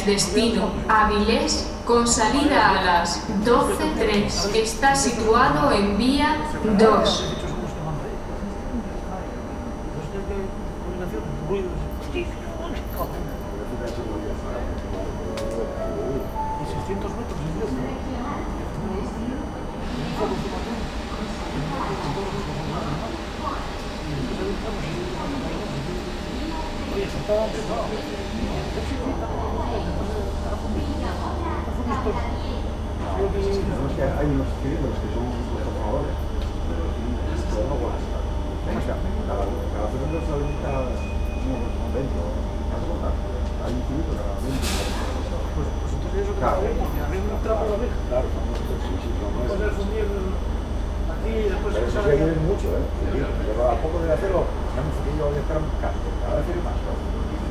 cercanías destino Avilés con salida a las 12:03. Está situado en vía 2. Hay unos escritos que son los trabajadores. Cada segundo se habilita un convento. Hay un escrito cada 20. Pues entonces eso que arriba un trapo a la vez. Claro, poner fundir aquí y después. Pero eso se quiere mucho, pero a poco de hacerlo, ya me fui yo a estar un casco. Cada vez tiene más cosas.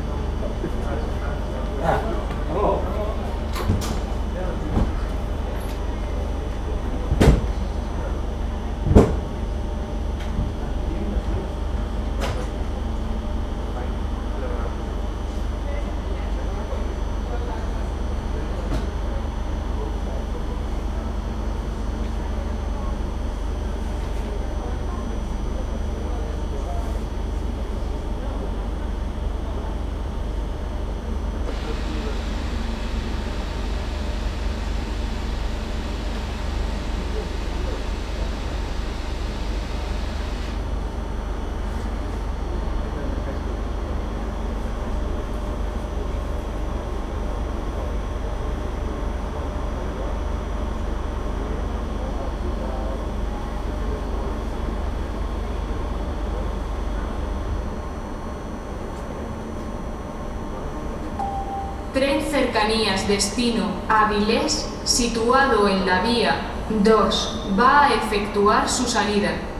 Tren cercanías destino Avilés situado en la vía 2 va a efectuar su salida.